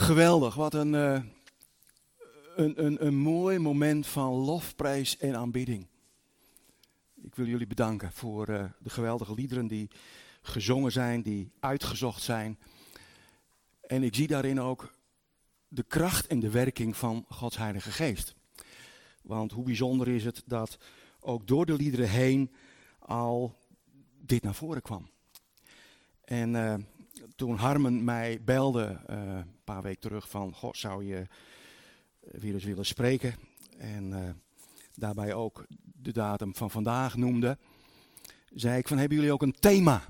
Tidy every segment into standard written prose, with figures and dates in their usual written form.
Geweldig, wat een mooi moment van lofprijs en aanbidding. Ik wil jullie bedanken voor de geweldige liederen die gezongen zijn, die uitgezocht zijn. En ik zie daarin ook de kracht en de werking van Gods Heilige Geest. Want hoe bijzonder is het dat ook door de liederen heen al dit naar voren kwam. En toen Harmen mij belde een paar weken terug van, goh, zou je weer eens willen spreken? En daarbij ook de datum van vandaag noemde, zei ik van, hebben jullie ook een thema?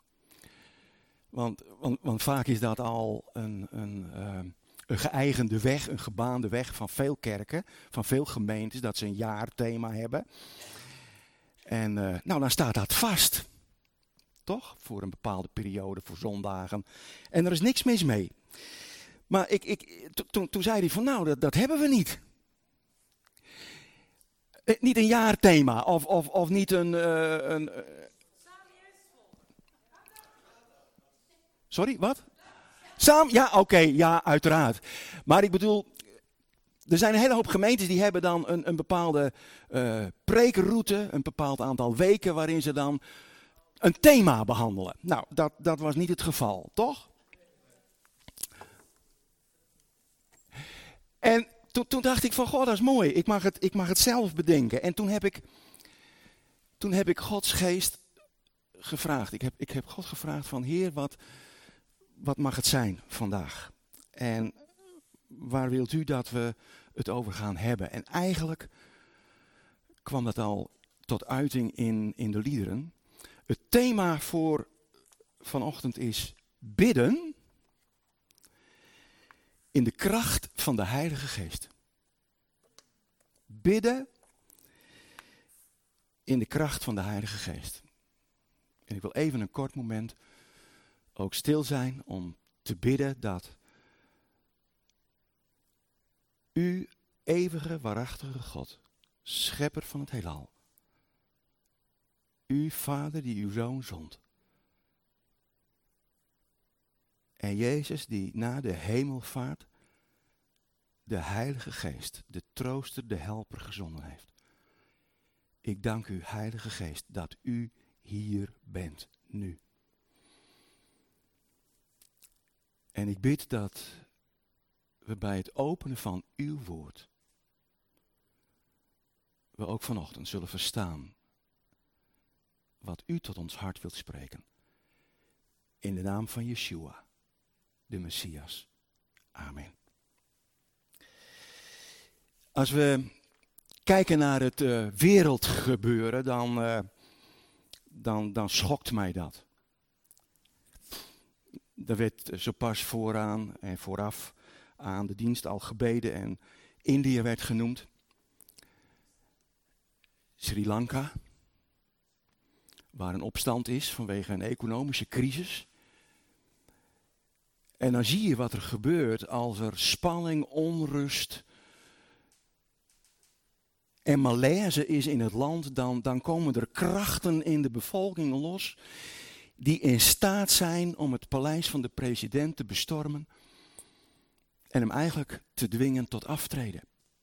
Want vaak is dat al een geëigende weg, een gebaande weg van veel kerken, van veel gemeentes, dat ze een jaarthema hebben. En nou, dan staat dat vast. Toch? Voor een bepaalde periode, voor zondagen. En er is niks mis mee. Maar toen zei hij van, nou, dat hebben we niet. Niet een jaarthema of niet een Sorry, wat? Ja, oké, ja, uiteraard. Maar ik bedoel, er zijn een hele hoop gemeentes die hebben dan een bepaalde preekroute, een bepaald aantal weken waarin ze dan een thema behandelen. Nou, dat was niet het geval, toch? En toen dacht ik van, goh, dat is mooi. Ik mag het zelf bedenken. En toen heb ik Gods geest gevraagd. Ik heb God gevraagd van, Heer, wat mag het zijn vandaag? En waar wilt u dat we het over gaan hebben? En eigenlijk kwam dat al tot uiting in de liederen. Het thema voor vanochtend is bidden in de kracht van de Heilige Geest. Bidden in de kracht van de Heilige Geest. En ik wil even een kort moment ook stil zijn om te bidden dat u, eeuwige, waarachtige God, schepper van het heelal, u, Vader, die uw Zoon zond, en Jezus, die na de hemelvaart de Heilige Geest, de trooster, de helper gezonden heeft. Ik dank u, Heilige Geest, dat u hier bent, nu. En ik bid dat we bij het openen van uw woord, we ook vanochtend zullen verstaan wat u tot ons hart wilt spreken. In de naam van Yeshua, de Messias. Amen. Als we kijken naar het wereldgebeuren, dan schokt mij dat. Er werd zo pas vooraan en vooraf aan de dienst al gebeden en India werd genoemd. Sri Lanka, waar een opstand is vanwege een economische crisis. En dan zie je wat er gebeurt als er spanning, onrust en malaise is in het land. Dan komen er krachten in de bevolking los die in staat zijn om het paleis van de president te bestormen en hem eigenlijk te dwingen tot aftreden.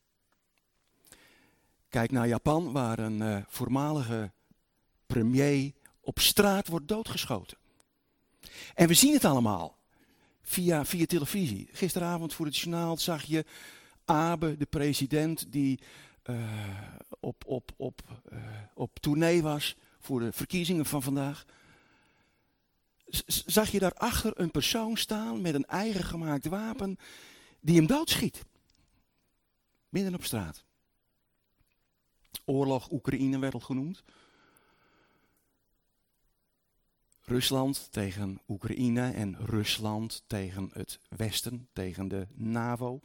Kijk naar Japan, waar een voormalige premier op straat wordt doodgeschoten. En we zien het allemaal via televisie. Gisteravond voor het journaal zag je Abe, de president, die op tournee was voor de verkiezingen van vandaag. Zag je daarachter een persoon staan met een eigen gemaakt wapen die hem doodschiet. Midden op straat. Oorlog Oekraïne werd al genoemd. Rusland tegen Oekraïne en Rusland tegen het Westen, tegen de NAVO.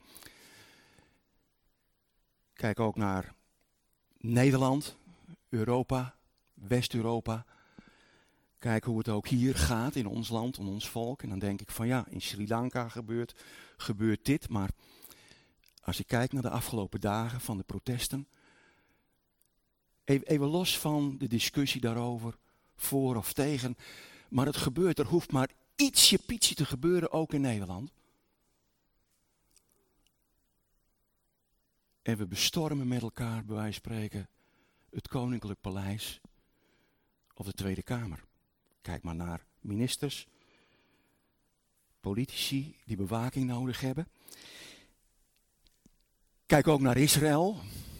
Kijk ook naar Nederland, Europa, West-Europa. Kijk hoe het ook hier gaat in ons land, in ons volk. En dan denk ik van ja, in Sri Lanka gebeurt dit. Maar als je kijkt naar de afgelopen dagen van de protesten. Even los van de discussie daarover, voor of tegen. Maar het gebeurt, er hoeft maar ietsje pietje te gebeuren, ook in Nederland. En we bestormen met elkaar, bij wijze van spreken, het Koninklijk Paleis of de Tweede Kamer. Kijk maar naar ministers, politici die bewaking nodig hebben. Kijk ook naar Israël.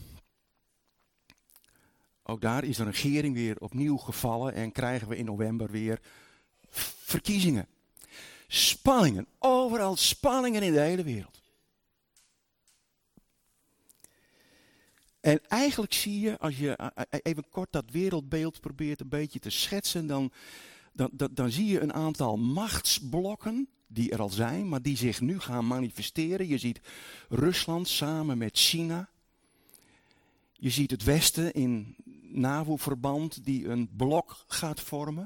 Ook daar is de regering weer opnieuw gevallen en krijgen we in november weer verkiezingen. Spanningen, overal spanningen in de hele wereld. En eigenlijk zie je, als je even kort dat wereldbeeld probeert een beetje te schetsen, dan zie je een aantal machtsblokken die er al zijn, maar die zich nu gaan manifesteren. Je ziet Rusland samen met China. Je ziet het Westen in NAVO-verband die een blok gaat vormen.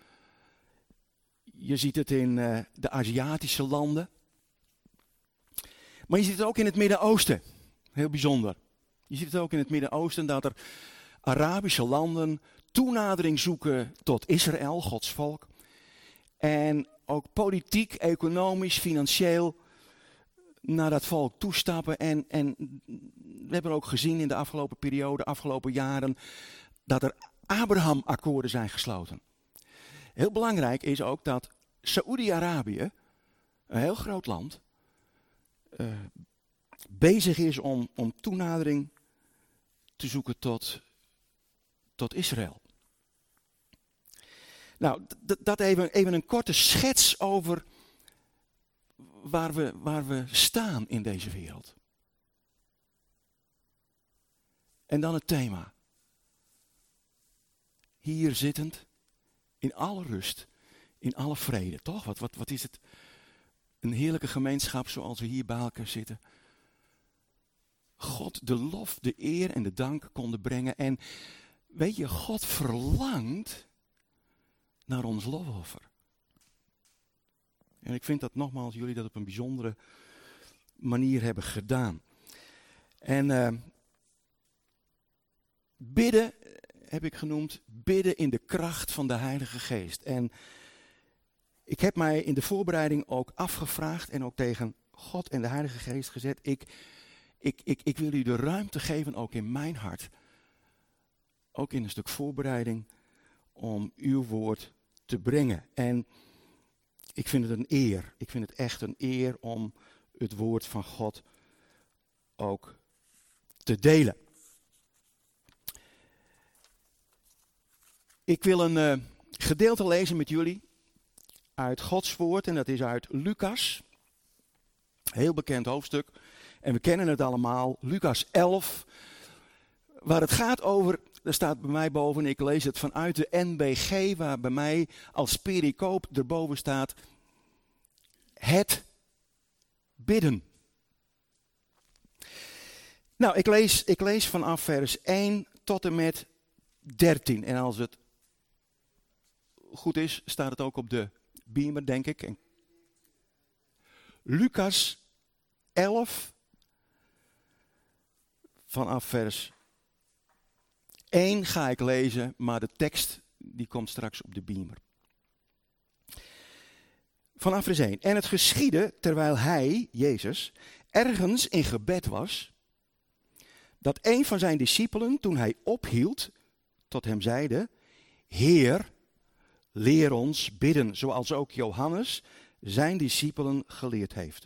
Je ziet het in de Aziatische landen. Maar je ziet het ook in het Midden-Oosten. Heel bijzonder. Je ziet het ook in het Midden-Oosten dat er Arabische landen toenadering zoeken tot Israël, Gods volk. En ook politiek, economisch, financieel naar dat volk toestappen. En we hebben ook gezien in de afgelopen periode, afgelopen jaren, dat er Abraham-akkoorden zijn gesloten. Heel belangrijk is ook dat Saoedi-Arabië, een heel groot land, bezig is om toenadering te zoeken tot Israël. Nou, dat even een korte schets over waar we staan in deze wereld. En dan het thema. Hier zittend, in alle rust, in alle vrede. Toch? Wat is het? Een heerlijke gemeenschap zoals we hier bij elkaar zitten. God de lof, de eer en de dank konden brengen. En weet je, God verlangt naar ons lofoffer. En ik vind dat nogmaals jullie dat op een bijzondere manier hebben gedaan. En bidden heb ik genoemd, bidden in de kracht van de Heilige Geest. En ik heb mij in de voorbereiding ook afgevraagd en ook tegen God en de Heilige Geest gezet. Ik wil u de ruimte geven, ook in mijn hart, ook in een stuk voorbereiding, om uw woord te brengen. En ik vind het een eer. Ik vind het echt een eer om het woord van God ook te delen. Ik wil een gedeelte lezen met jullie uit Gods woord en dat is uit Lucas. Heel bekend hoofdstuk. En we kennen het allemaal, Lucas 11, waar het gaat over, er staat bij mij boven, ik lees het vanuit de NBG, waar bij mij als pericoop erboven staat, het bidden. Nou, ik lees vanaf vers 1 tot en met 13. En als het goed is, staat het ook op de beamer, denk ik. En Lucas 11, vanaf vers 1 ga ik lezen, maar de tekst die komt straks op de beamer. Vanaf vers 1. En het geschiedde, terwijl hij, Jezus, ergens in gebed was, dat een van zijn discipelen, toen hij ophield, tot hem zeide, Heer, leer ons bidden, zoals ook Johannes zijn discipelen geleerd heeft.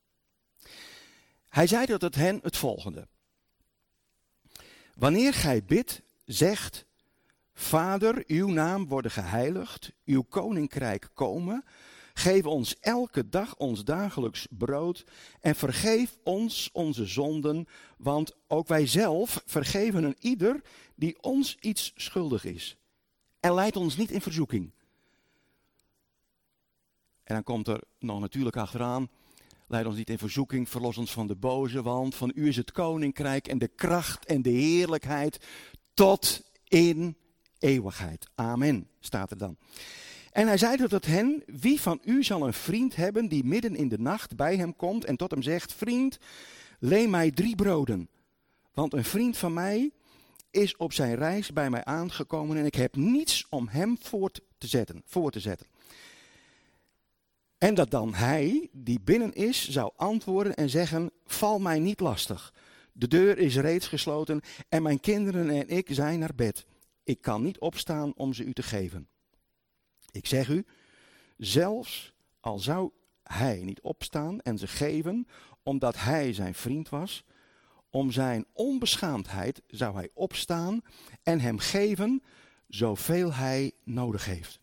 Hij zei tot hen het volgende. Wanneer gij bidt, zegt, Vader, uw naam worden geheiligd, uw koninkrijk komen. Geef ons elke dag ons dagelijks brood en vergeef ons onze zonden, want ook wij zelf vergeven een ieder die ons iets schuldig is. En leid ons niet in verzoeking. En dan komt er nog natuurlijk achteraan, leid ons niet in verzoeking, verlos ons van de boze, want van u is het koninkrijk en de kracht en de heerlijkheid tot in eeuwigheid. Amen, staat er dan. En hij zei tot hen, wie van u zal een vriend hebben die midden in de nacht bij hem komt en tot hem zegt, vriend, leen mij 3 broden. Want een vriend van mij is op zijn reis bij mij aangekomen en ik heb niets om hem voor te zetten. En dat dan hij, die binnen is, zou antwoorden en zeggen, val mij niet lastig. De deur is reeds gesloten en mijn kinderen en ik zijn naar bed. Ik kan niet opstaan om ze u te geven. Ik zeg u, zelfs al zou hij niet opstaan en ze geven, omdat hij zijn vriend was, om zijn onbeschaamdheid zou hij opstaan en hem geven zoveel hij nodig heeft.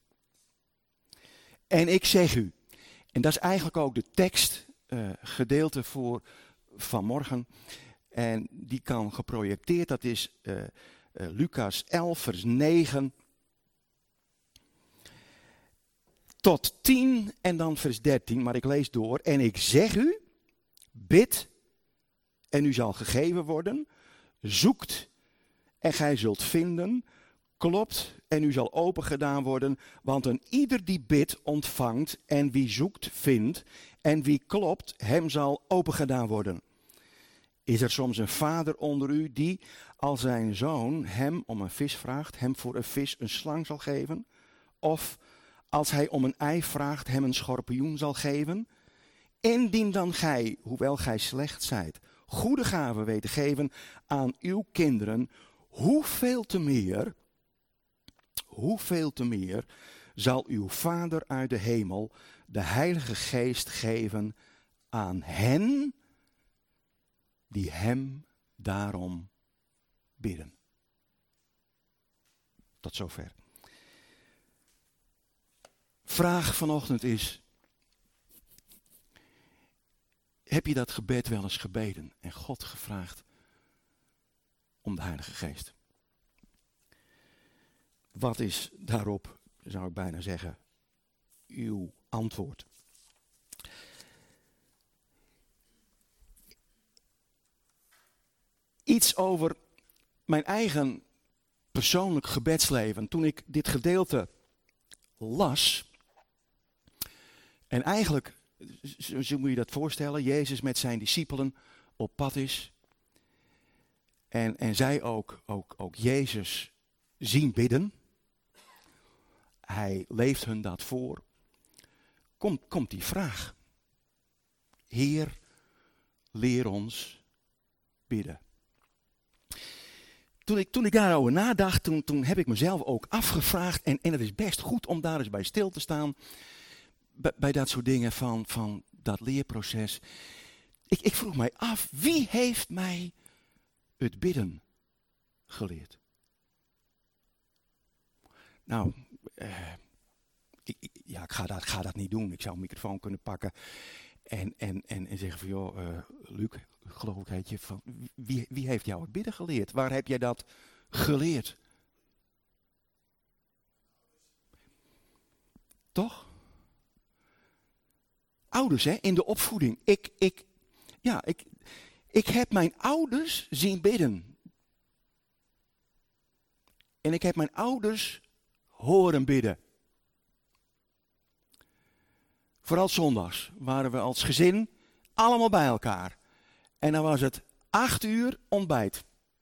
En ik zeg u, en dat is eigenlijk ook de tekstgedeelte voor vanmorgen, en die kan geprojecteerd, dat is Lucas 11 vers 9 tot 10 en dan vers 13, maar ik lees door. En ik zeg u, bid en u zal gegeven worden, zoekt en gij zult vinden, klopt en u zal opengedaan worden, want een ieder die bidt ontvangt en wie zoekt vindt en wie klopt hem zal opengedaan worden. Is er soms een vader onder u die, als zijn zoon hem om een vis vraagt, hem voor een vis een slang zal geven? Of als hij om een ei vraagt, hem een schorpioen zal geven? Indien dan gij, hoewel gij slecht zijt, goede gaven weet te geven aan uw kinderen, hoeveel te meer zal uw Vader uit de hemel de Heilige Geest geven aan hen die hem daarom bidden. Tot zover. Vraag vanochtend is, heb je dat gebed wel eens gebeden en God gevraagd om de Heilige Geest? Wat is daarop, zou ik bijna zeggen, uw antwoord? Iets over mijn eigen persoonlijk gebedsleven. Toen ik dit gedeelte las, en eigenlijk, zo moet je dat voorstellen, Jezus met zijn discipelen op pad is. En zij ook Jezus zien bidden. Hij leeft hun dat voor. Komt die vraag. Heer, leer ons bidden. Toen ik daarover nadacht, toen heb ik mezelf ook afgevraagd. En het is best goed om daar eens bij stil te staan. Bij dat soort dingen van dat leerproces. Ik vroeg mij af, wie heeft mij het bidden geleerd? Nou, ik ga dat niet doen. Ik zou een microfoon kunnen pakken en zeggen van, joh, Luc, geloof ik heet je, van, wie heeft jou het bidden geleerd? Waar heb jij dat geleerd? Toch? Ouders, hè, in de opvoeding. Ik heb mijn ouders zien bidden. En ik heb mijn ouders horen bidden. Vooral zondags waren we als gezin allemaal bij elkaar. En dan was het 8 uur ontbijt.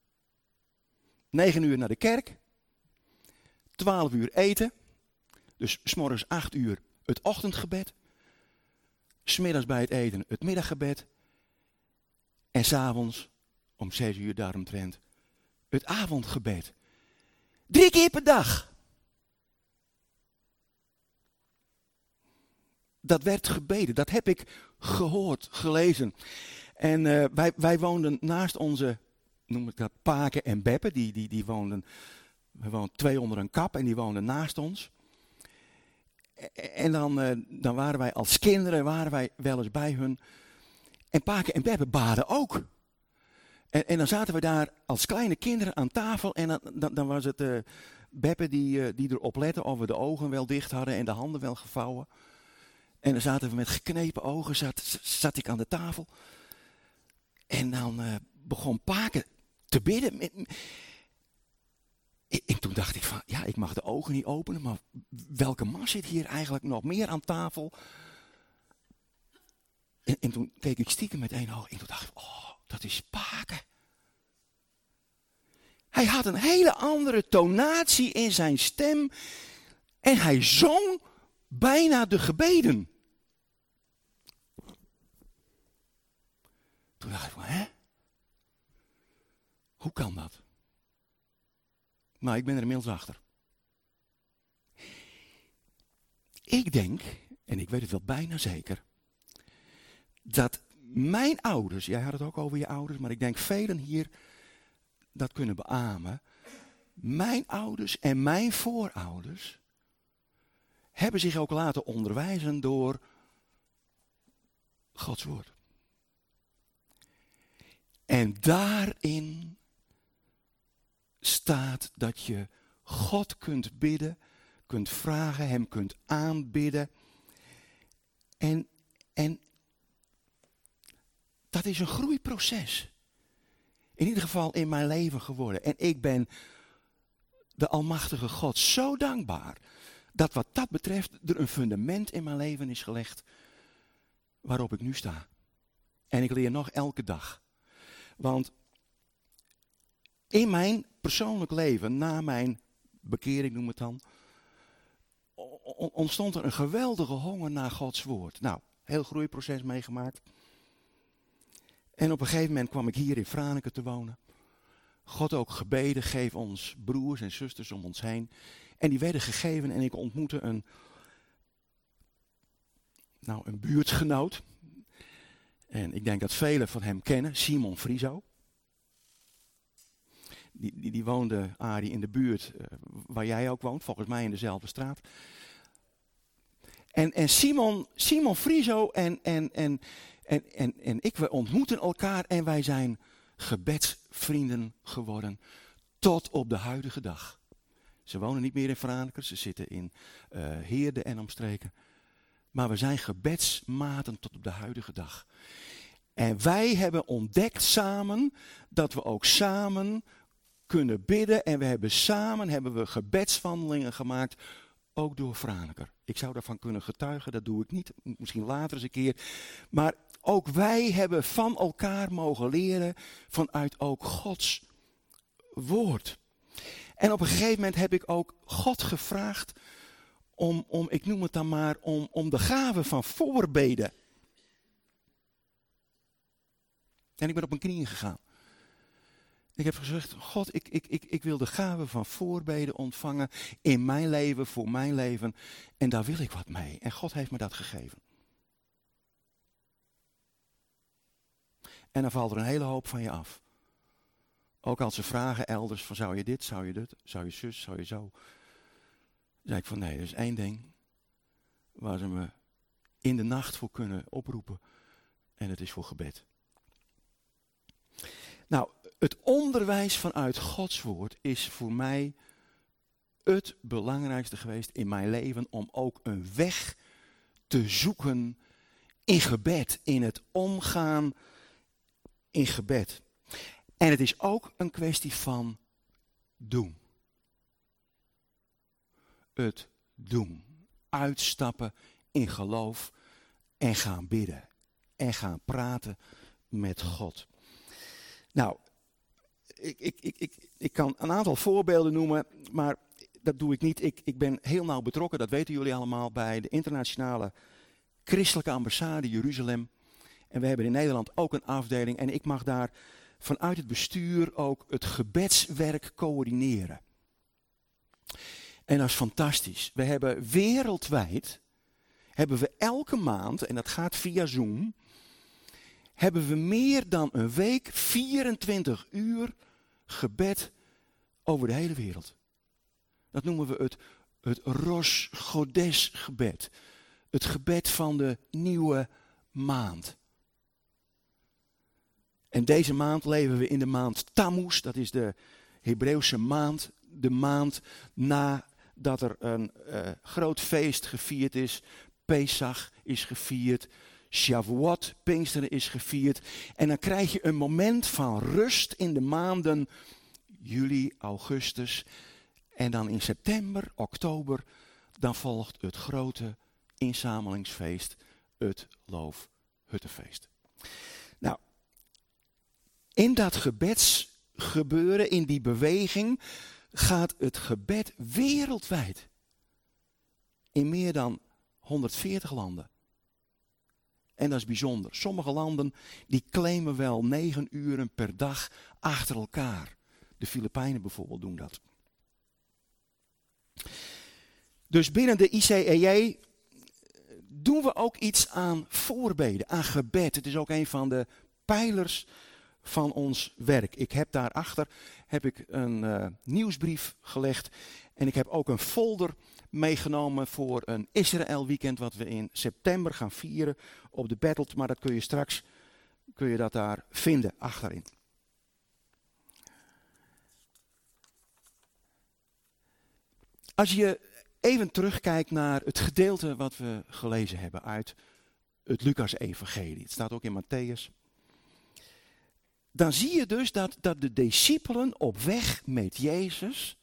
9 uur naar de kerk. 12 uur eten. Dus 's morgens 8 uur het ochtendgebed. 's middags bij het eten het middaggebed. En 's avonds om 6 uur daaromtrent het avondgebed. 3 keer per dag. Dat werd gebeden, dat heb ik gehoord, gelezen. En wij woonden naast onze, noem ik dat, Paken en Beppe. Die woonden, we woonden 2 onder een kap en die woonden naast ons. En dan waren wij als kinderen wel eens bij hun. En Paken en Beppe baden ook. En dan zaten we daar als kleine kinderen aan tafel. En dan was het Beppe die erop lette of we de ogen wel dicht hadden en de handen wel gevouwen. En dan zaten we met geknepen ogen, zat ik aan de tafel. En dan begon Paken te bidden. En toen dacht ik van, ja, ik mag de ogen niet openen, maar welke man zit hier eigenlijk nog meer aan tafel? En toen keek ik stiekem met 1 oog en toen dacht ik, oh, dat is Paken. Hij had een hele andere tonatie in zijn stem en hij zong bijna de gebeden. Toen dacht ik van, hè? Hoe kan dat? Nou, ik ben er inmiddels achter. Ik denk, en ik weet het wel bijna zeker, dat mijn ouders, jij had het ook over je ouders, maar ik denk velen hier dat kunnen beamen. Mijn ouders en mijn voorouders hebben zich ook laten onderwijzen door Gods woord. En daarin staat dat je God kunt bidden, kunt vragen, hem kunt aanbidden. En dat is een groeiproces. In ieder geval in mijn leven geworden. En ik ben de almachtige God zo dankbaar dat wat dat betreft er een fundament in mijn leven is gelegd waarop ik nu sta. En ik leer nog elke dag. Want in mijn persoonlijk leven, na mijn bekering noem het dan, ontstond er een geweldige honger naar Gods woord. Nou, heel groeiproces meegemaakt. En op een gegeven moment kwam ik hier in Franeker te wonen. God ook gebeden, geef ons broers en zusters om ons heen. En die werden gegeven en ik ontmoette een buurtgenoot. En ik denk dat velen van hem kennen, Simon Friso. Die woonde, Arie, in de buurt waar jij ook woont, volgens mij in dezelfde straat. En Simon Friso en ik, we ontmoeten elkaar en wij zijn gebedsvrienden geworden tot op de huidige dag. Ze wonen niet meer in Franeker, ze zitten in Heerde en omstreken. Maar we zijn gebedsmaten tot op de huidige dag. En wij hebben ontdekt samen dat we ook samen kunnen bidden. En we hebben gebedswandelingen gemaakt, ook door Franeker. Ik zou daarvan kunnen getuigen, dat doe ik niet, misschien later eens een keer. Maar ook wij hebben van elkaar mogen leren vanuit ook Gods woord. En op een gegeven moment heb ik ook God gevraagd om ik noem het dan maar, om de gave van voorbeden. En ik ben op mijn knieën gegaan. Ik heb gezegd, God, ik wil de gave van voorbeden ontvangen in mijn leven, voor mijn leven. En daar wil ik wat mee. En God heeft me dat gegeven. En dan valt er een hele hoop van je af. Ook als ze vragen elders van zou je dit, zou je dat, zou je zus, zou je zo. Dan zei ik van nee, er is één ding waar ze me in de nacht voor kunnen oproepen. En het is voor gebed. Nou, het onderwijs vanuit Gods woord is voor mij het belangrijkste geweest in mijn leven om ook een weg te zoeken in gebed, in het omgaan in gebed. En het is ook een kwestie van doen. Het doen. Uitstappen in geloof en gaan bidden. En gaan praten met God. Nou, ik kan een aantal voorbeelden noemen, maar dat doe ik niet. Ik ben heel nauw betrokken, dat weten jullie allemaal, bij de internationale christelijke ambassade Jeruzalem. En we hebben in Nederland ook een afdeling en ik mag daar vanuit het bestuur ook het gebedswerk coördineren. En dat is fantastisch. We hebben wereldwijd, elke maand, en dat gaat via Zoom, hebben we meer dan een week, 24 uur gebed over de hele wereld. Dat noemen we het Rosh Chodesh gebed. Het gebed van de nieuwe maand. En deze maand leven we in de maand Tammuz, dat is de Hebreeuwse maand. De maand nadat er een groot feest gevierd is. Pesach is gevierd. Shavuot, Pinksteren is gevierd. En dan krijg je een moment van rust in de maanden juli, augustus. En dan in september, oktober, dan volgt het grote inzamelingsfeest, het Loofhuttenfeest. Nou, in dat gebedsgebeuren, in die beweging, gaat het gebed wereldwijd. In meer dan 140 landen. En dat is bijzonder. Sommige landen die claimen wel 9 uren per dag achter elkaar. De Filipijnen bijvoorbeeld doen dat. Dus binnen de ICEJ doen we ook iets aan voorbeden, aan gebed. Het is ook een van de pijlers van ons werk. Ik heb daarachter een nieuwsbrief gelegd en ik heb ook een folder meegenomen voor een Israël weekend wat we in september gaan vieren op de Battle. Maar dat kun je dat daar vinden achterin. Als je even terugkijkt naar het gedeelte wat we gelezen hebben uit het Lucas-evangelie. Het staat ook in Matthäus. Dan zie je dus dat de discipelen op weg met Jezus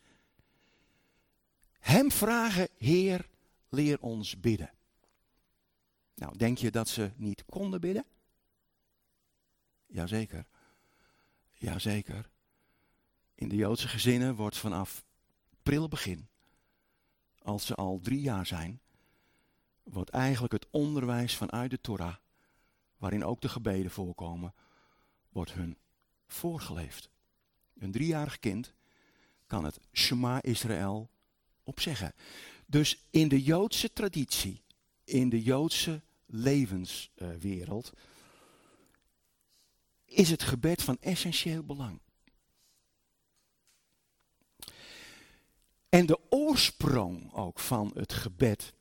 hem vragen: Heer, leer ons bidden. Nou, denk je dat ze niet konden bidden? Jazeker. Jazeker. In de Joodse gezinnen wordt vanaf prille begin, als ze al 3 jaar zijn, wordt eigenlijk het onderwijs vanuit de Torah, waarin ook de gebeden voorkomen, wordt hun voorgeleefd. Een 3-jarig kind kan het Shema Israël opzeggen. Dus in de Joodse traditie, in de Joodse levenswereld, is het gebed van essentieel belang. En de oorsprong ook van het gebed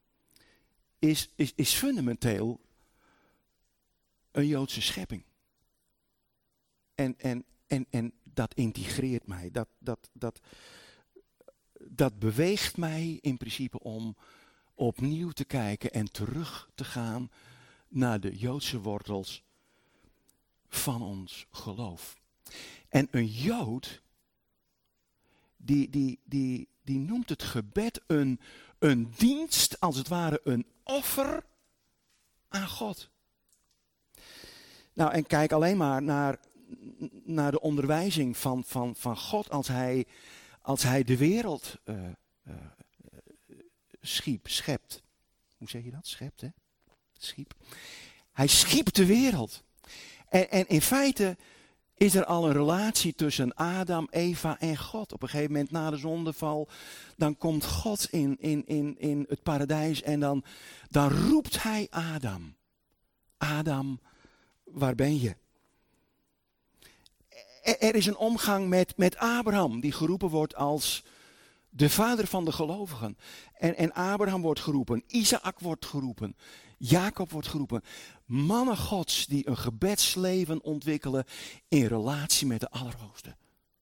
is fundamenteel een Joodse schepping. En dat integreert mij. Dat beweegt mij in principe om opnieuw te kijken en terug te gaan naar de Joodse wortels van ons geloof. En een Jood, die noemt het gebed een dienst, als het ware een offer aan God. Nou, en kijk alleen maar naar de onderwijzing van God als hij de wereld schept. Hoe zeg je dat? Schept, hè? Schiep. Hij schiep de wereld. En in feite is er al een relatie tussen Adam, Eva en God. Op een gegeven moment na de zondeval, dan komt God in het paradijs en dan roept hij Adam. Adam, waar ben je? Er is een omgang met Abraham, die geroepen wordt als de vader van de gelovigen. En Abraham wordt geroepen, Isaac wordt geroepen, Jacob wordt geroepen. Mannen Gods die een gebedsleven ontwikkelen in relatie met de Allerhoogste.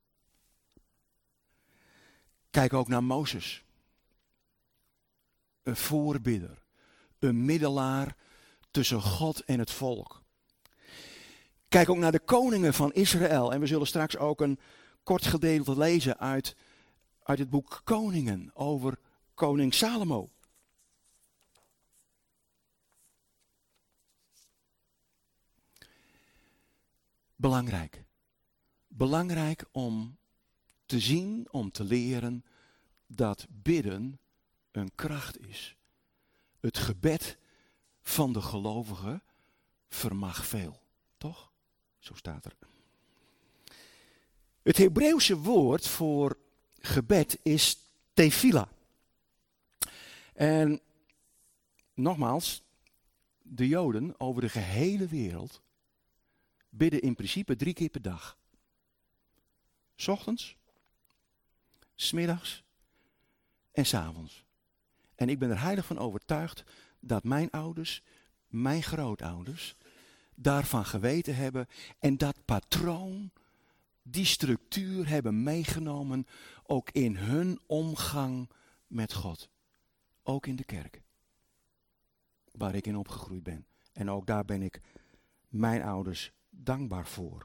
Kijk ook naar Mozes. Een voorbidder, een middelaar tussen God en het volk. Kijk ook naar de koningen van Israël. En we zullen straks ook een kort gedeelte lezen uit het boek Koningen over koning Salomo. Belangrijk. Belangrijk om te zien, om te leren dat bidden een kracht is. Het gebed van de gelovige vermag veel. Toch? Zo staat er. Het Hebreeuwse woord voor gebed is tefila. En nogmaals, de Joden over de gehele wereld bidden in principe 3 keer per dag. 's Ochtends, 's middags en 's avonds. En ik ben er heilig van overtuigd dat mijn ouders, mijn grootouders, daarvan geweten hebben en dat patroon, die structuur hebben meegenomen ook in hun omgang met God. Ook in de kerk, waar ik in opgegroeid ben. En ook daar ben ik mijn ouders dankbaar voor.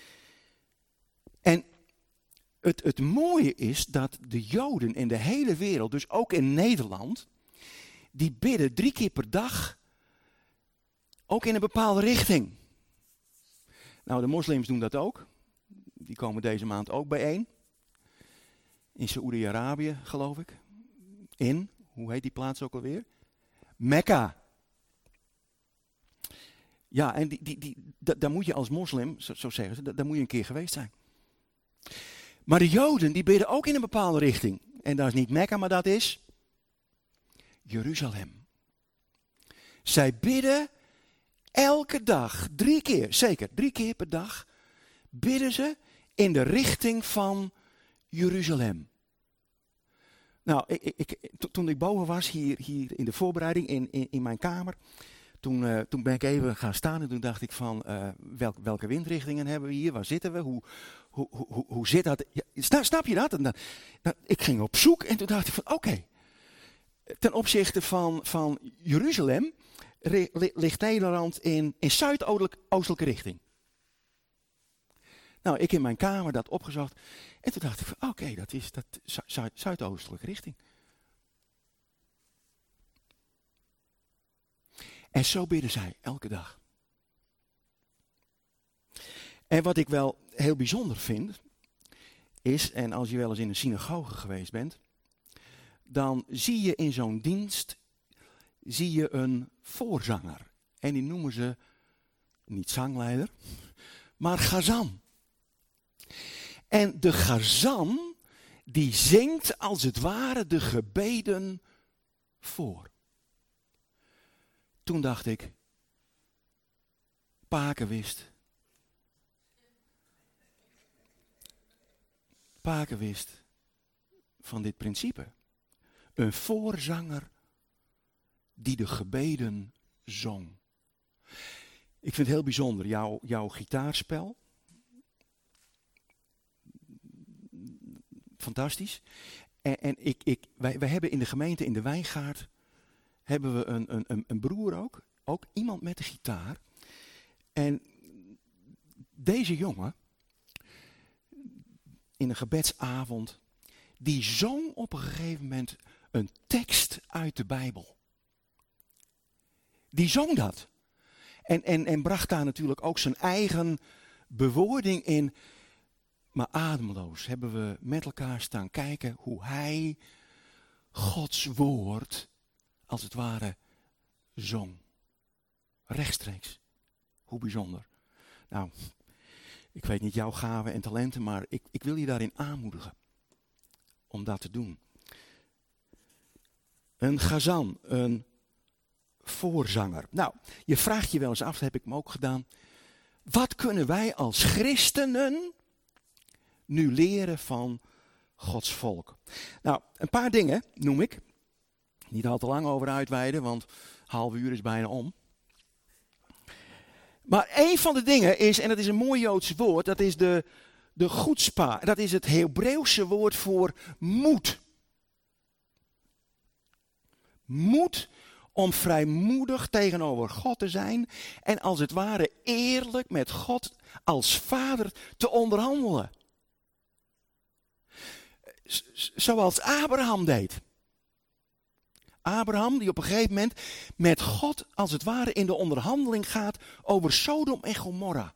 En het mooie is dat de Joden in de hele wereld, dus ook in Nederland, die bidden 3 keer per dag, ook in een bepaalde richting. Nou, de moslims doen dat ook. Die komen deze maand ook bijeen. In Saoedi-Arabië, geloof ik. Hoe heet die plaats ook alweer? Mekka. Ja, en daar moet je als moslim, zo zeggen ze, daar moet je een keer geweest zijn. Maar de Joden die bidden ook in een bepaalde richting. En dat is niet Mekka, maar dat is Jeruzalem. Zij bidden elke dag, 3 keer, zeker 3 keer per dag, bidden ze in de richting van Jeruzalem. Nou, toen ik boven was, hier in de voorbereiding, in mijn kamer, toen ben ik even gaan staan en toen dacht ik van, welke windrichtingen hebben we hier? Waar zitten we? Hoe zit dat? Ja, snap je dat? En ik ging op zoek en toen dacht ik van, oké. Ten opzichte van Jeruzalem ligt Nederland in zuidoostelijke richting. Nou, ik in mijn kamer dat opgezocht en toen dacht ik van, oké, dat is zuidoostelijke richting. En zo bidden zij elke dag. En wat ik wel heel bijzonder vind, is, en als je wel eens in een synagoge geweest bent, dan zie je in zo'n dienst een voorzanger. En die noemen ze niet zangleider, maar gazan. En de gazan, die zingt als het ware de gebeden voor. Toen dacht ik, Paken wist van dit principe. Een voorzanger die de gebeden zong. Ik vind het heel bijzonder, jouw gitaarspel. Fantastisch. En wij hebben in de gemeente, in de Wijngaard, hebben we een broer ook iemand met de gitaar. En deze jongen, in een gebedsavond, die zong op een gegeven moment een tekst uit de Bijbel. Die zong dat. En bracht daar natuurlijk ook zijn eigen bewoording in. Maar ademloos hebben we met elkaar staan kijken hoe hij Gods woord, als het ware, zong. Rechtstreeks. Hoe bijzonder. Nou, ik weet niet jouw gaven en talenten, maar ik wil je daarin aanmoedigen. Om dat te doen. Een gazan, een voorzanger. Nou, je vraagt je wel eens af, dat heb ik me ook gedaan. Wat kunnen wij als christenen nu leren van Gods volk? Nou, een paar dingen noem ik. Niet al te lang over uitweiden, want half uur is bijna om. Maar een van de dingen is, en dat is een mooi Joods woord, dat is de chutzpah. Dat is het Hebreeuwse woord voor moed. Moed om vrijmoedig tegenover God te zijn en als het ware eerlijk met God als vader te onderhandelen. Zoals Abraham deed. Abraham die op een gegeven moment met God als het ware in de onderhandeling gaat over Sodom en Gomorra.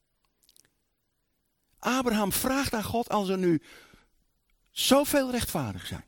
Abraham vraagt aan God als er nu zoveel rechtvaardig zijn.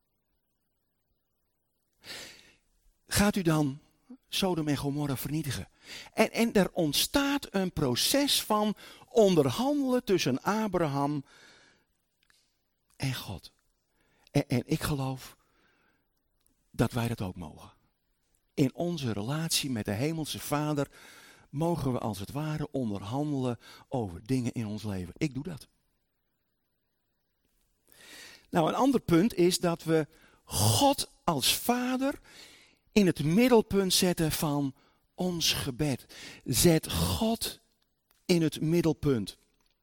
Gaat u dan Sodom en Gomorra vernietigen? En er ontstaat een proces van onderhandelen tussen Abraham en God. En ik geloof dat wij dat ook mogen. In onze relatie met de Hemelse Vader mogen we als het ware onderhandelen over dingen in ons leven. Ik doe dat. Nou, een ander punt is dat we God als Vader in het middelpunt zetten van ons gebed. Zet God in het middelpunt.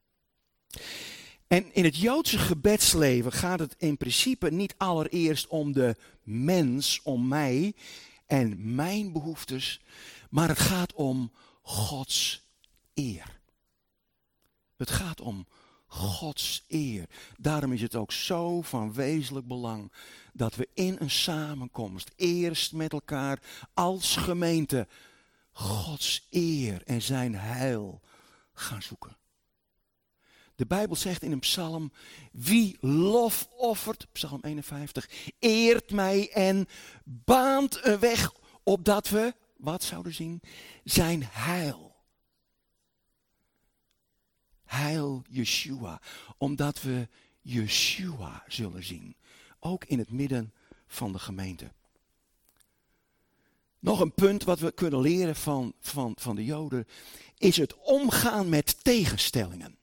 En in het Joodse gebedsleven gaat het in principe niet allereerst om de mens, om mij en mijn behoeftes, maar het gaat om Gods eer. Het gaat om Gods eer. Daarom is het ook zo van wezenlijk belang dat we in een samenkomst eerst met elkaar als gemeente Gods eer en zijn heil gaan zoeken. De Bijbel zegt in een psalm, wie lof offert, psalm 51, eert mij en baant een weg opdat we, wat zouden zien? Zijn heil. Heil Yeshua, omdat we Yeshua zullen zien. Ook in het midden van de gemeente. Nog een punt wat we kunnen leren van de Joden is het omgaan met tegenstellingen.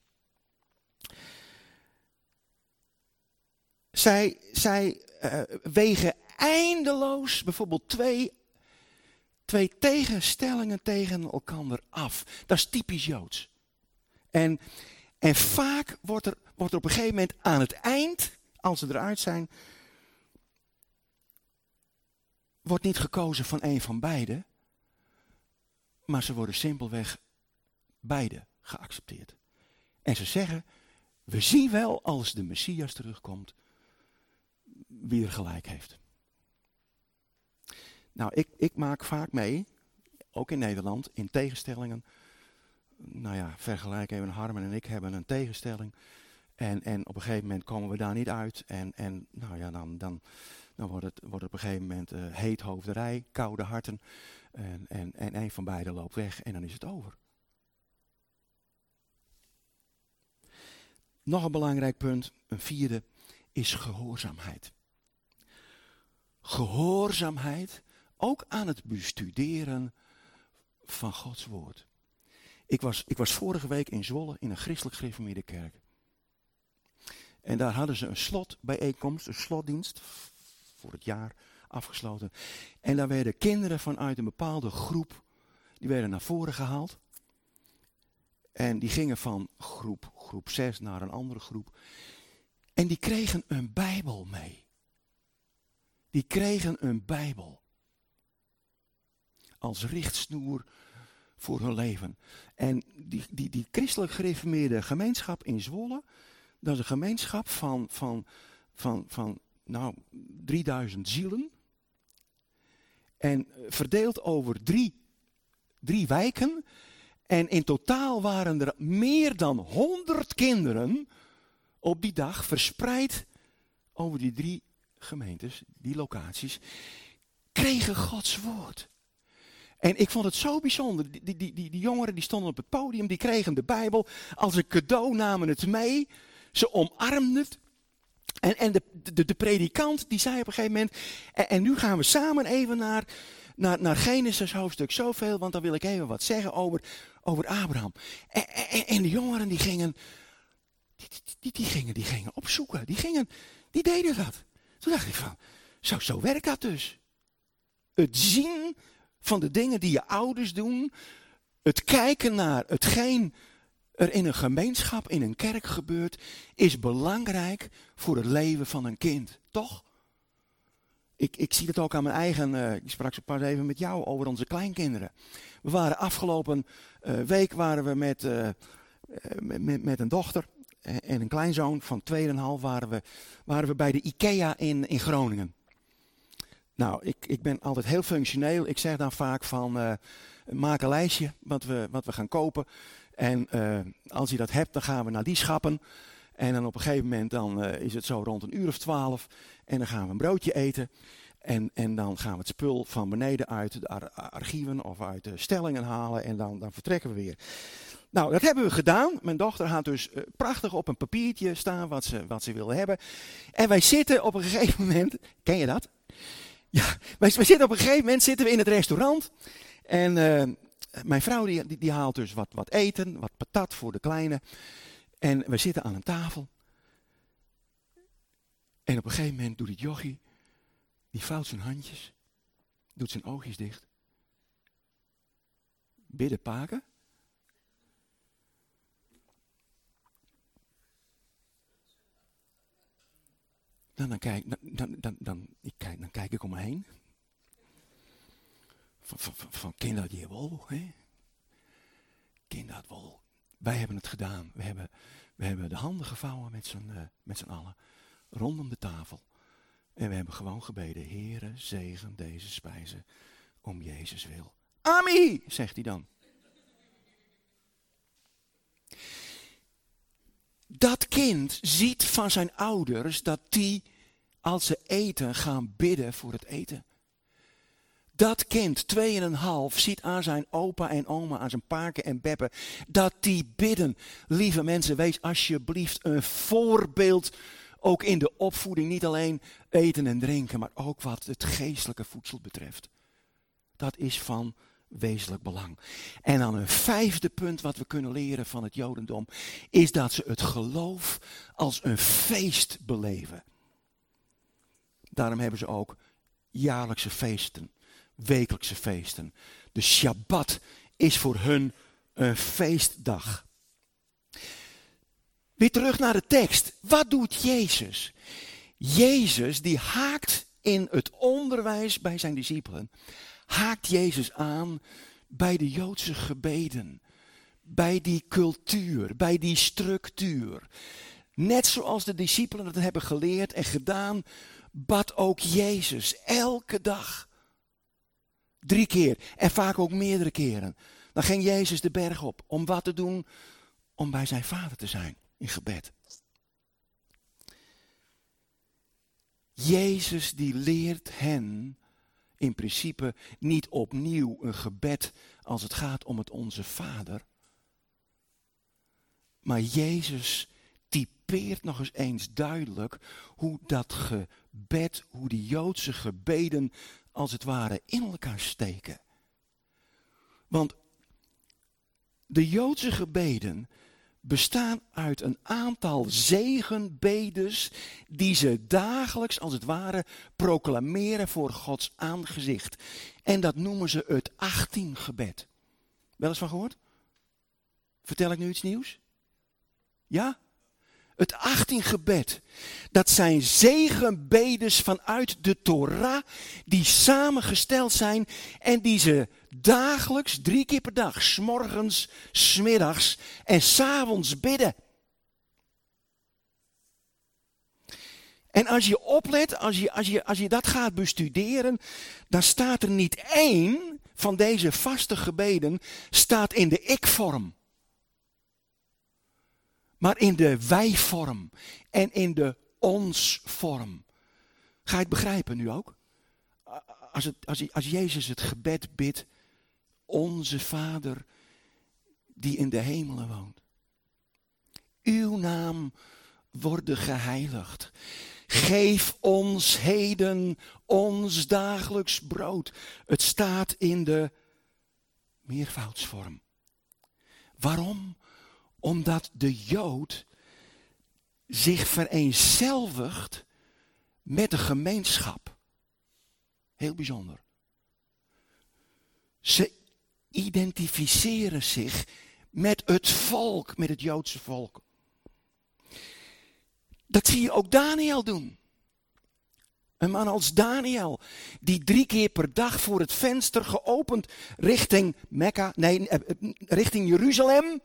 Zij wegen eindeloos bijvoorbeeld twee tegenstellingen tegen elkaar af. Dat is typisch Joods. En vaak wordt er op een gegeven moment aan het eind, als ze eruit zijn, wordt niet gekozen van een van beide, maar ze worden simpelweg beide geaccepteerd. En ze zeggen, we zien wel als de Messias terugkomt, wie er gelijk heeft. Nou, ik maak vaak mee, ook in Nederland, in tegenstellingen. Nou ja, vergelijk even, Harmen en ik hebben een tegenstelling. En op een gegeven moment komen we daar niet uit. En nou ja, dan wordt het op een gegeven moment heethoofderij, koude harten. En een van beiden loopt weg en dan is het over. Nog een belangrijk punt, een vierde, is gehoorzaamheid. Gehoorzaamheid, ook aan het bestuderen van Gods woord. Ik was vorige week in Zwolle in een christelijk gereformeerde kerk. En daar hadden ze een slotbijeenkomst, een slotdienst, voor het jaar afgesloten. En daar werden kinderen vanuit een bepaalde groep, die werden naar voren gehaald. En die gingen van groep 6 naar een andere groep. En die kregen een Bijbel mee. Die kregen een Bijbel. Als richtsnoer voor hun leven. En die christelijk gereformeerde gemeenschap in Zwolle, dat is een gemeenschap van 3000 zielen. En verdeeld over drie wijken. En in totaal waren er meer dan 100 kinderen op die dag verspreid over die 3 gemeentes, die locaties, kregen Gods woord. En ik vond het zo bijzonder. Die jongeren die stonden op het podium, die kregen de Bijbel als een cadeau, namen het mee. Ze omarmden het. En de predikant die zei op een gegeven moment, en nu gaan we samen even naar Genesis hoofdstuk zoveel, want dan wil ik even wat zeggen over Abraham. En de jongeren die gingen opzoeken. Die deden dat. Toen dacht ik van, zo werkt dat dus. Het zien van de dingen die je ouders doen. Het kijken naar hetgeen er in een gemeenschap, in een kerk gebeurt, is belangrijk voor het leven van een kind. Toch? Ik zie het ook aan mijn eigen, ik sprak zo pas even met jou over onze kleinkinderen. We waren afgelopen week met een dochter en een kleinzoon van 2,5 waren we bij de IKEA in Groningen. Nou, ik ben altijd heel functioneel. Ik zeg dan vaak van, maak een lijstje wat we gaan kopen. En als je dat hebt, dan gaan we naar die schappen. En dan op een gegeven moment is het zo rond 11:00. En dan gaan we een broodje eten. En dan gaan we het spul van beneden uit de archieven of uit de stellingen halen. En dan vertrekken we weer. Nou, dat hebben we gedaan. Mijn dochter had dus prachtig op een papiertje staan wat ze wilde hebben. En wij zitten op een gegeven moment... Ken je dat? Ja, wij zitten op een gegeven moment in het restaurant. En mijn vrouw die haalt dus wat eten, wat patat voor de kleine. En we zitten aan een tafel. En op een gegeven moment doet het jochie, die vouwt zijn handjes, doet zijn oogjes dicht. Bidden paken. Dan kijk ik om me heen. Van ken dat je wel, hè? Ken dat wel. Wij hebben het gedaan. We hebben de handen gevouwen met z'n allen. Rondom de tafel. En we hebben gewoon gebeden. Heere, zegen deze spijzen om Jezus wil. Amen, zegt hij dan. Dat kind ziet van zijn ouders dat die, als ze eten, gaan bidden voor het eten. Dat kind, 2,5, ziet aan zijn opa en oma, aan zijn paken en beppen, dat die bidden. Lieve mensen, wees alsjeblieft een voorbeeld, ook in de opvoeding. Niet alleen eten en drinken, maar ook wat het geestelijke voedsel betreft. Dat is van wezenlijk belang. En dan een 5e punt wat we kunnen leren van het Jodendom, is dat ze het geloof als een feest beleven. Daarom hebben ze ook jaarlijkse feesten, wekelijkse feesten. De Shabbat is voor hun een feestdag. Weer terug naar de tekst. Wat doet Jezus? Jezus die haakt in het onderwijs bij zijn discipelen, haakt Jezus aan bij de Joodse gebeden, bij die cultuur, bij die structuur. Net zoals de discipelen dat hebben geleerd en gedaan, bad ook Jezus elke dag. 3 keer en vaak ook meerdere keren. Dan ging Jezus de berg op. Om wat te doen? Om bij zijn Vader te zijn in gebed. Jezus die leert hen in principe niet opnieuw een gebed als het gaat om het Onze Vader. Maar Jezus typeert nog eens duidelijk hoe dat gebed, hoe die Joodse gebeden als het ware in elkaar steken. Want de Joodse gebeden bestaan uit een aantal zegenbedes die ze dagelijks als het ware proclameren voor Gods aangezicht. En dat noemen ze het 18-gebed. Wel eens van gehoord? Vertel ik nu iets nieuws? Ja? Het 18-gebed, dat zijn zegenbedes vanuit de Torah die samengesteld zijn en die ze dagelijks 3 keer per dag, 's morgens, 's middags en 's avonds bidden. En als je oplet, als je dat gaat bestuderen, dan staat er niet één van deze vaste gebeden staat in de ik-vorm. Maar in de wij-vorm en in de ons-vorm. Ga je het begrijpen nu ook? Als Jezus het gebed bidt, onze Vader die in de hemelen woont. Uw naam worden geheiligd. Geef ons heden ons dagelijks brood. Het staat in de meervoudsvorm. Waarom? Omdat de Jood zich vereenzelvigt met de gemeenschap. Heel bijzonder. Ze identificeren zich met het volk, met het Joodse volk. Dat zie je ook Daniel doen. Een man als Daniel, die 3 keer per dag voor het venster geopend richting richting Jeruzalem.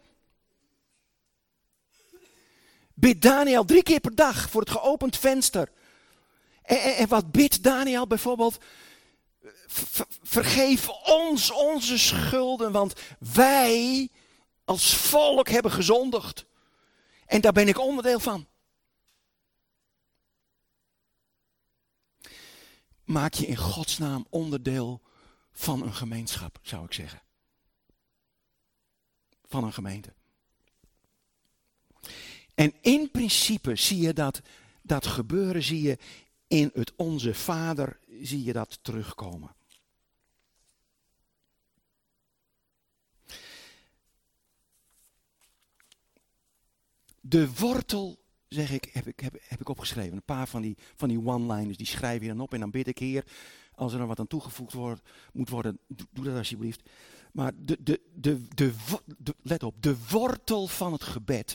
Bidt Daniel 3 keer per dag voor het geopend venster. En wat bidt Daniel bijvoorbeeld? Vergeef ons onze schulden, want wij als volk hebben gezondigd. En daar ben ik onderdeel van. Maak je in Gods naam onderdeel van een gemeenschap, zou ik zeggen. Van een gemeente. En in principe zie je dat gebeuren, zie je in het Onze Vader, zie je dat terugkomen. De wortel, zeg ik, heb ik opgeschreven. Een paar van die one-liners, die schrijf je dan op en dan bid ik, Heer, als er nog wat aan toegevoegd moet worden, doe dat alsjeblieft. Maar let op, de wortel van het gebed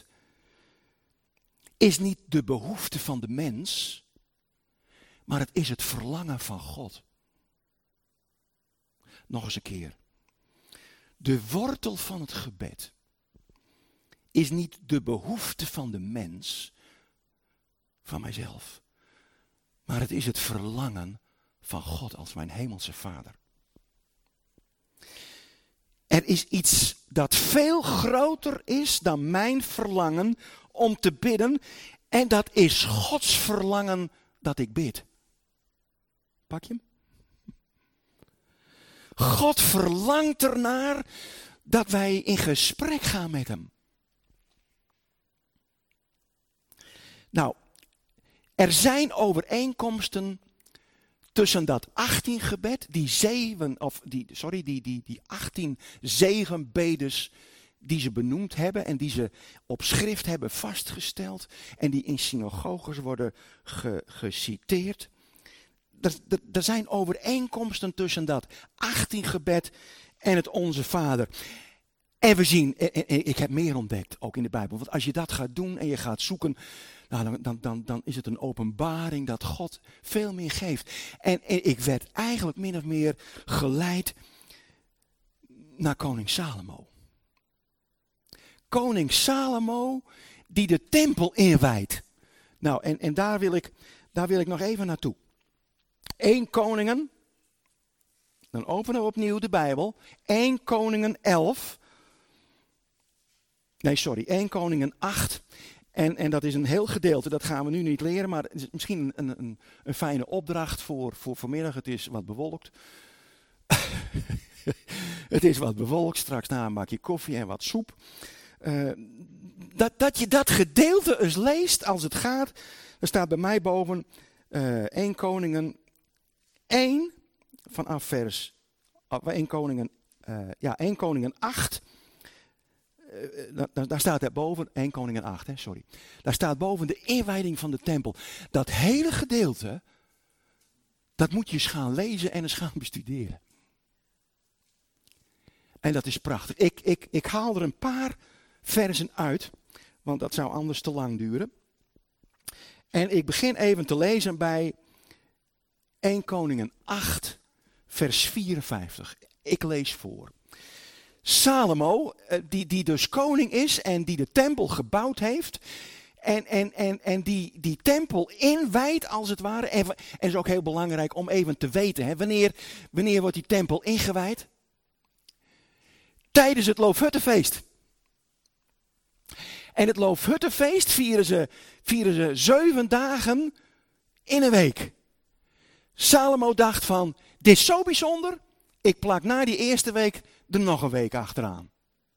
is niet de behoefte van de mens, maar het is het verlangen van God. Nog eens een keer. De wortel van het gebed is niet de behoefte van de mens, van mijzelf, maar het is het verlangen van God als mijn hemelse Vader. Er is iets dat veel groter is dan mijn verlangen om te bidden. En dat is Gods verlangen dat ik bid. Pak je hem? God verlangt ernaar dat wij in gesprek gaan met hem. Nou, er zijn overeenkomsten tussen dat 18 gebed, die 18 zegenbedes die ze benoemd hebben en die ze op schrift hebben vastgesteld en die in synagoges worden geciteerd. Er zijn overeenkomsten tussen dat 18 gebed en het Onze Vader. En we zien, ik heb meer ontdekt, ook in de Bijbel. Want als je dat gaat doen en je gaat zoeken, nou, dan is het een openbaring dat God veel meer geeft. En ik werd eigenlijk min of meer geleid naar koning Salomo. Koning Salomo die de tempel inwijdt. Nou, en daar wil ik nog even naartoe. 1 Koningen, dan openen we opnieuw de Bijbel. 1 Koningen 1 Koningen 8. En dat is een heel gedeelte, dat gaan we nu niet leren, maar het is misschien een fijne opdracht voor vanmiddag. Het is wat bewolkt. Het is wat bewolkt, straks na een bakje koffie en wat soep. Dat je dat gedeelte eens leest als het gaat. Er staat bij mij boven 1 Koningen 1 vanaf vers 1 Koningen 8. Daar staat er boven, 1 Koningen 8, sorry. Daar staat boven de inwijding van de tempel. Dat hele gedeelte, dat moet je eens gaan lezen en eens gaan bestuderen. En dat is prachtig. Ik haal er een paar versen uit, want dat zou anders te lang duren. En ik begin even te lezen bij 1 Koningen 8, vers 54. Ik lees voor. Salomo, die dus koning is en die de tempel gebouwd heeft. En die tempel inwijdt als het ware. En is ook heel belangrijk om even te weten. Wanneer wordt die tempel ingewijd? Tijdens het Loofhuttenfeest. En het Loofhuttenfeest vieren ze 7 dagen in een week. Salomo dacht van, dit is zo bijzonder. Ik plak na die eerste week er nog een week achteraan.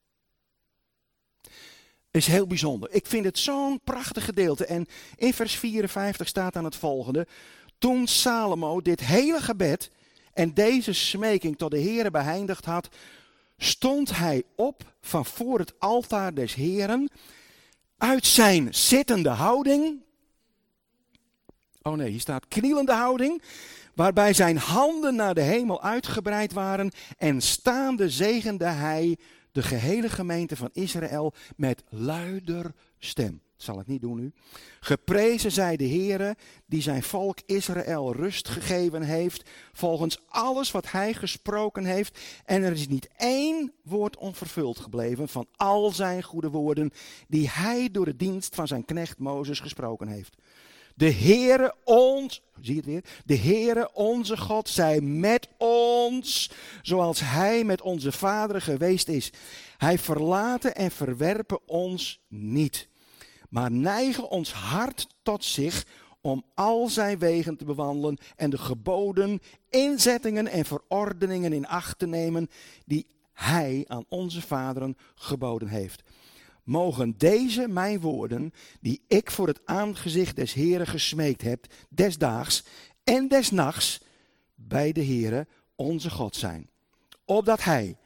Is heel bijzonder. Ik vind het zo'n prachtig gedeelte. En in vers 54 staat dan het volgende. Toen Salomo dit hele gebed en deze smeking tot de Heere beëindigd had, stond hij op van voor het altaar des Heeren uit zijn zittende houding. Oh nee, hier staat knielende houding. Waarbij zijn handen naar de hemel uitgebreid waren en staande zegende hij de gehele gemeente van Israël met luider stem. Dat zal ik niet doen nu. Geprezen zij de Heere die zijn volk Israël rust gegeven heeft volgens alles wat hij gesproken heeft. En er is niet één woord onvervuld gebleven van al zijn goede woorden die hij door de dienst van zijn knecht Mozes gesproken heeft. De Heere de Heere onze God zij met ons, zoals hij met onze vaderen geweest is. Hij verlaten en verwerpen ons niet, maar neigen ons hart tot zich om al zijn wegen te bewandelen en de geboden, inzettingen en verordeningen in acht te nemen die hij aan onze vaderen geboden heeft. Mogen deze mijn woorden, die ik voor het aangezicht des Heeren gesmeekt heb, des daags en des nachts bij de Heere onze God zijn. Opdat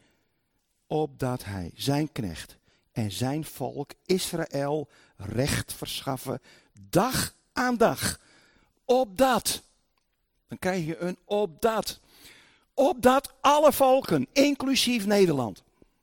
hij zijn knecht en zijn volk Israël recht verschaffen dag aan dag. Opdat, dan krijg je een opdat. Opdat alle volken, inclusief Nederland.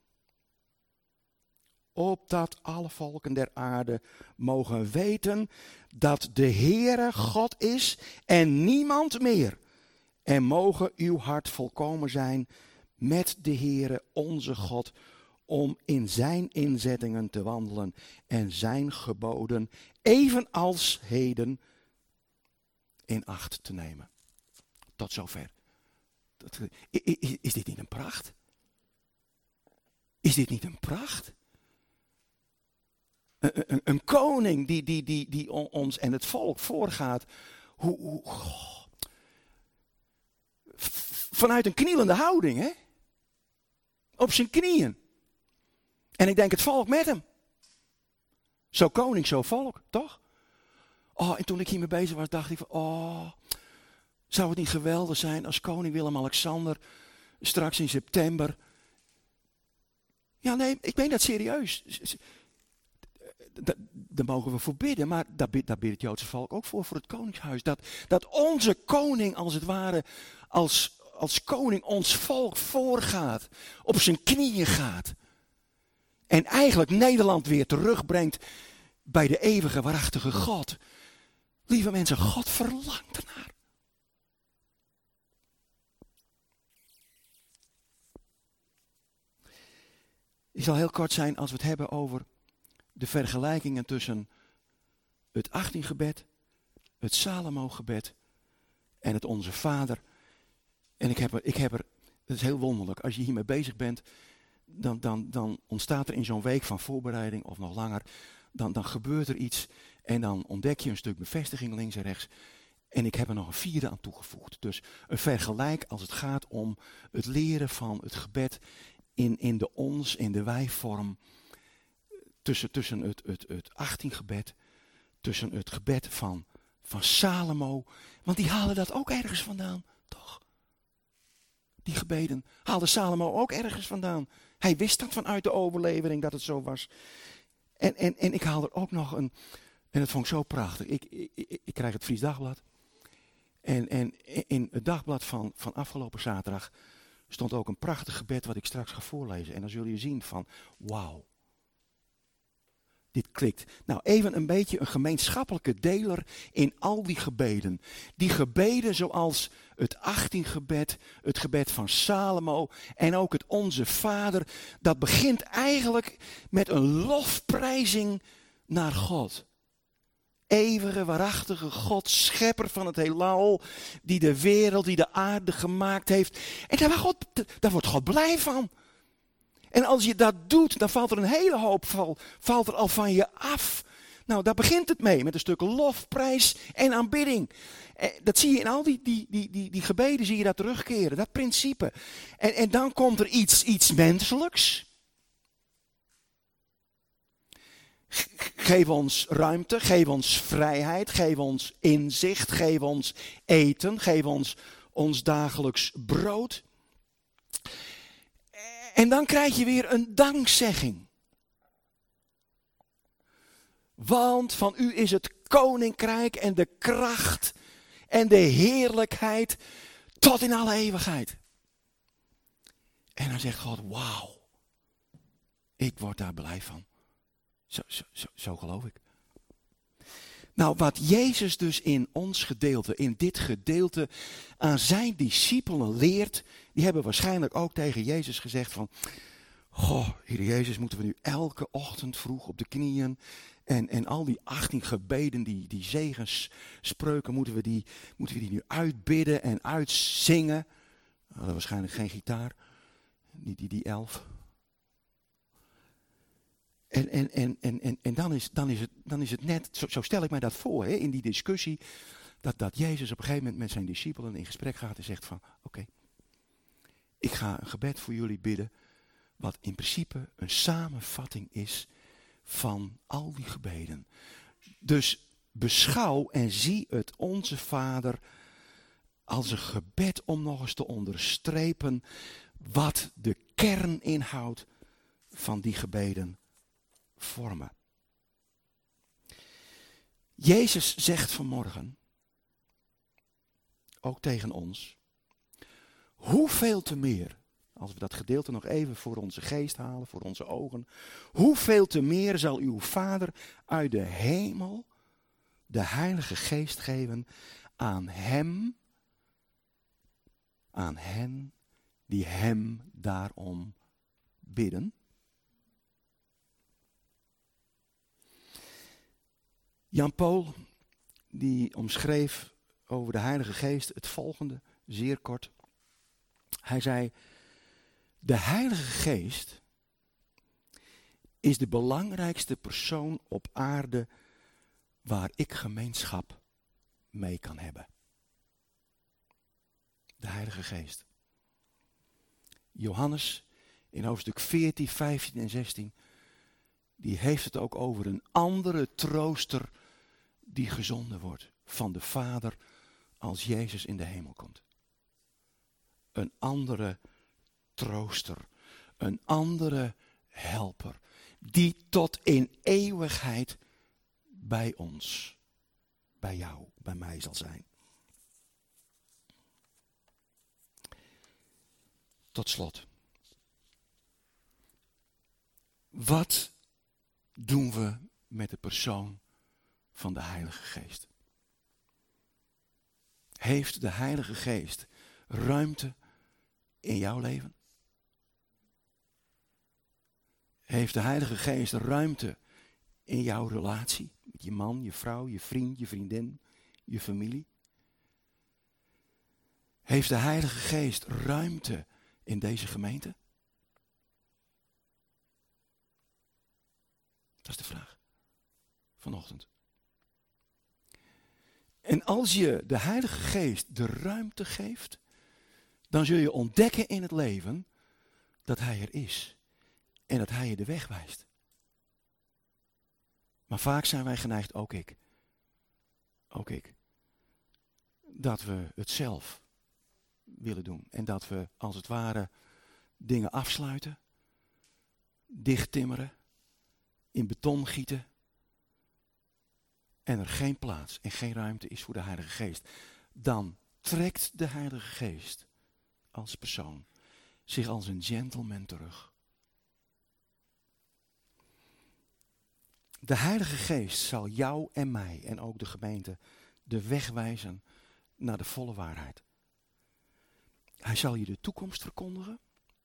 Opdat alle volken der aarde mogen weten dat de Heere God is en niemand meer. En mogen uw hart volkomen zijn met de Heere onze God om in zijn inzettingen te wandelen en zijn geboden evenals heden in acht te nemen. Tot zover. Is dit niet een pracht? Is dit niet een pracht? Een koning die ons en het volk voorgaat. vanuit een knielende houding, hè? Op zijn knieën. En ik denk het volk met hem. Zo koning, zo volk, toch? Oh, en toen ik hiermee bezig was, dacht ik van, zou het niet geweldig zijn als koning Willem-Alexander straks in september. Ja, nee, ik meen dat serieus. Daar mogen we voor bidden, maar daar bidt het Joodse volk ook voor het koningshuis. Dat onze koning als het ware, als koning ons volk voorgaat, op zijn knieën gaat. En eigenlijk Nederland weer terugbrengt bij de eeuwige, waarachtige God. Lieve mensen, God verlangt ernaar. Ik zal heel kort zijn als we het hebben over de vergelijkingen tussen het 18-gebed, het Salomo-gebed en het Onze Vader. En ik heb er, het is heel wonderlijk, als je hiermee bezig bent, dan ontstaat er in zo'n week van voorbereiding of nog langer, dan gebeurt er iets en dan ontdek je een stuk bevestiging links en rechts. En ik heb er nog een vierde aan toegevoegd. Dus een vergelijk als het gaat om het leren van het gebed in de ons, in de wij-vorm. Tussen het 18-gebed, tussen het gebed van Salomo. Want die halen dat ook ergens vandaan, toch? Die gebeden haalde Salomo ook ergens vandaan. Hij wist dat vanuit de overlevering dat het zo was. En ik haal er ook nog een, en dat vond ik zo prachtig. Ik krijg het Fries Dagblad. En in het dagblad van afgelopen zaterdag stond ook een prachtig gebed wat ik straks ga voorlezen. En dan zul je zien van, wauw. Dit klikt. Nou, even een beetje een gemeenschappelijke deler in al die gebeden. Die gebeden zoals het 18-gebed, het gebed van Salomo en ook het Onze Vader. Dat begint eigenlijk met een lofprijzing naar God. Eeuwige, waarachtige God, schepper van het heelal, die de wereld, die de aarde gemaakt heeft. En daar wordt God blij van. En als je dat doet, dan valt er een hele hoop valt er al van je af. Nou, daar begint het mee, met een stuk lofprijs en aanbidding. Dat zie je in al die gebeden, zie je dat terugkeren, dat principe. En dan komt er iets menselijks. Geef ons ruimte, geef ons vrijheid, geef ons inzicht, geef ons eten, geef ons dagelijks brood. En dan krijg je weer een dankzegging. Want van u is het koninkrijk en de kracht en de heerlijkheid tot in alle eeuwigheid. En dan zegt God, wauw, ik word daar blij van. Zo geloof ik. Nou, wat Jezus dus in ons gedeelte, in dit gedeelte aan zijn discipelen leert, die hebben waarschijnlijk ook tegen Jezus gezegd van, goh, Heer Jezus, moeten we nu elke ochtend vroeg op de knieën en al die 18 gebeden, die zegensspreuken, moeten we die nu uitbidden en uitzingen. We hadden waarschijnlijk geen gitaar, die 11. En dan is het net, zo stel ik mij dat voor, hè, in die discussie, dat Jezus op een gegeven moment met zijn discipelen in gesprek gaat en zegt van, oké, ik ga een gebed voor jullie bidden, wat in principe een samenvatting is van al die gebeden. Dus beschouw en zie het Onze Vader als een gebed om nog eens te onderstrepen wat de kerninhoud van die gebeden vormen. Jezus zegt vanmorgen, ook tegen ons, hoeveel te meer, als we dat gedeelte nog even voor onze geest halen, voor onze ogen, hoeveel te meer zal uw Vader uit de hemel de Heilige Geest geven aan hen die hem daarom bidden. Jan Paul, die omschreef over de Heilige Geest het volgende, zeer kort. Hij zei, de Heilige Geest is de belangrijkste persoon op aarde waar ik gemeenschap mee kan hebben. De Heilige Geest. Johannes in hoofdstuk 14, 15 en 16, die heeft het ook over een andere trooster die gezonden wordt van de Vader als Jezus in de hemel komt. Een andere trooster, een andere helper, die tot in eeuwigheid bij ons, bij jou, bij mij zal zijn. Tot slot. Wat doen we met de persoon van de Heilige Geest? Heeft de Heilige Geest ruimte in jouw leven? Heeft de Heilige Geest ruimte in jouw relatie? Met je man, je vrouw, je vriend, je vriendin, je familie? Heeft de Heilige Geest ruimte in deze gemeente? Dat is de vraag vanochtend. En als je de Heilige Geest de ruimte geeft, dan zul je ontdekken in het leven dat Hij er is en dat Hij je de weg wijst. Maar vaak zijn wij geneigd, ook ik, dat we het zelf willen doen. En dat we als het ware dingen afsluiten, dichttimmeren, in beton gieten. En er geen plaats en geen ruimte is voor de Heilige Geest. Dan trekt de Heilige Geest als persoon zich als een gentleman terug. De Heilige Geest zal jou en mij en ook de gemeente de weg wijzen naar de volle waarheid. Hij zal je de toekomst verkondigen.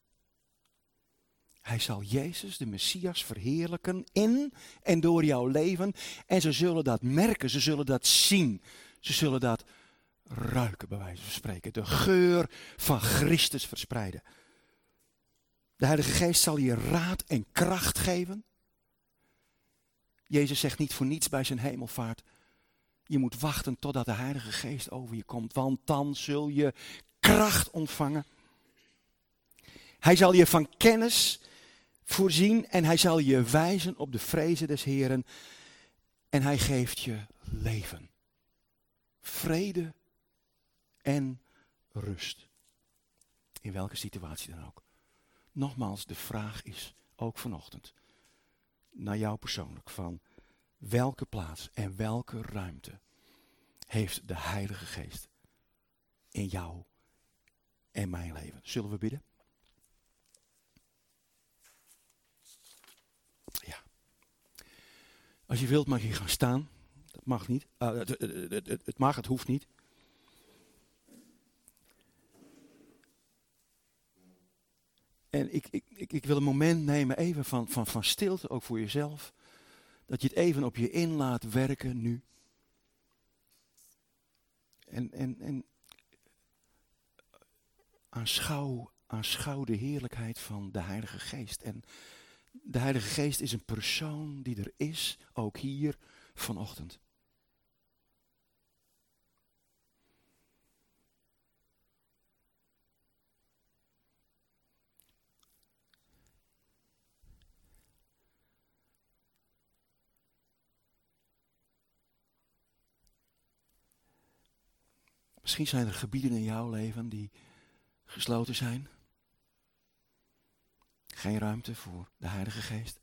Hij zal Jezus, de Messias, verheerlijken in en door jouw leven. En ze zullen dat merken, ze zullen dat zien. Ze zullen dat ruiken, bij wijze van spreken. De geur van Christus verspreiden. De Heilige Geest zal je raad en kracht geven. Jezus zegt niet voor niets bij zijn hemelvaart: je moet wachten totdat de Heilige Geest over je komt, want dan zul je kracht ontvangen. Hij zal je van kennis voorzien en hij zal je wijzen op de vrezen des Heeren. En hij geeft je leven, vrede en rust. In welke situatie dan ook. Nogmaals, de vraag is ook vanochtend naar jou persoonlijk: van welke plaats en welke ruimte heeft de Heilige Geest in jou en mijn leven? Zullen we bidden? Ja. Als je wilt mag je gaan staan. Dat mag niet. Het mag, het hoeft niet. En ik wil een moment nemen even van stilte, ook voor jezelf. Dat je het even op je in laat werken nu. En aanschouw de heerlijkheid van de Heilige Geest. En de Heilige Geest is een persoon die er is, ook hier vanochtend. Misschien zijn er gebieden in jouw leven die gesloten zijn. Geen ruimte voor de Heilige Geest.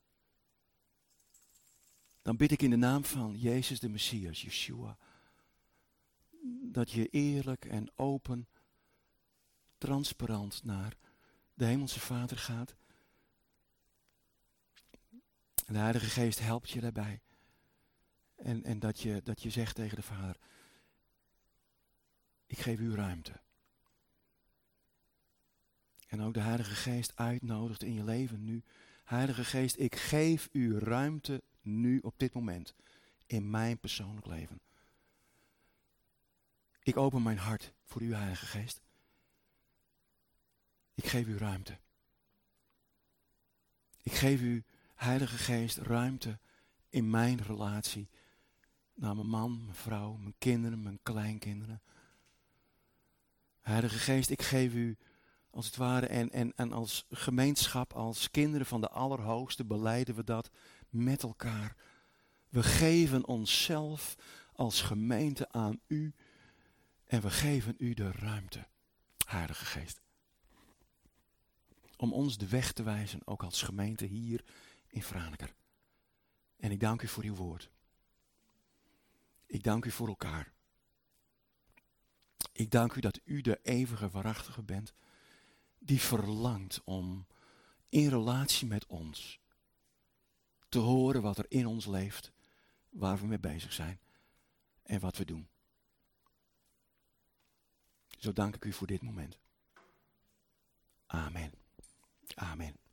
Dan bid ik in de naam van Jezus de Messias, Yeshua, dat je eerlijk en open, transparant naar de Hemelse Vader gaat. En de Heilige Geest helpt je daarbij. En dat je zegt tegen de Vader: ik geef u ruimte. En ook de Heilige Geest uitnodigt in je leven nu. Heilige Geest, ik geef u ruimte nu op dit moment in mijn persoonlijk leven. Ik open mijn hart voor u, Heilige Geest. Ik geef u ruimte. Ik geef u, Heilige Geest, ruimte in mijn relatie naar mijn man, mijn vrouw, mijn kinderen, mijn kleinkinderen. Heilige Geest, ik geef u Als het ware, en als gemeenschap, als kinderen van de Allerhoogste belijden we dat met elkaar. We geven onszelf als gemeente aan u en we geven u de ruimte, Heilige Geest. Om ons de weg te wijzen, ook als gemeente hier in Franeker. En ik dank u voor uw woord. Ik dank u voor elkaar. Ik dank u dat u de eeuwige waarachtige bent, die verlangt om in relatie met ons te horen wat er in ons leeft, waar we mee bezig zijn en wat we doen. Zo dank ik u voor dit moment. Amen. Amen.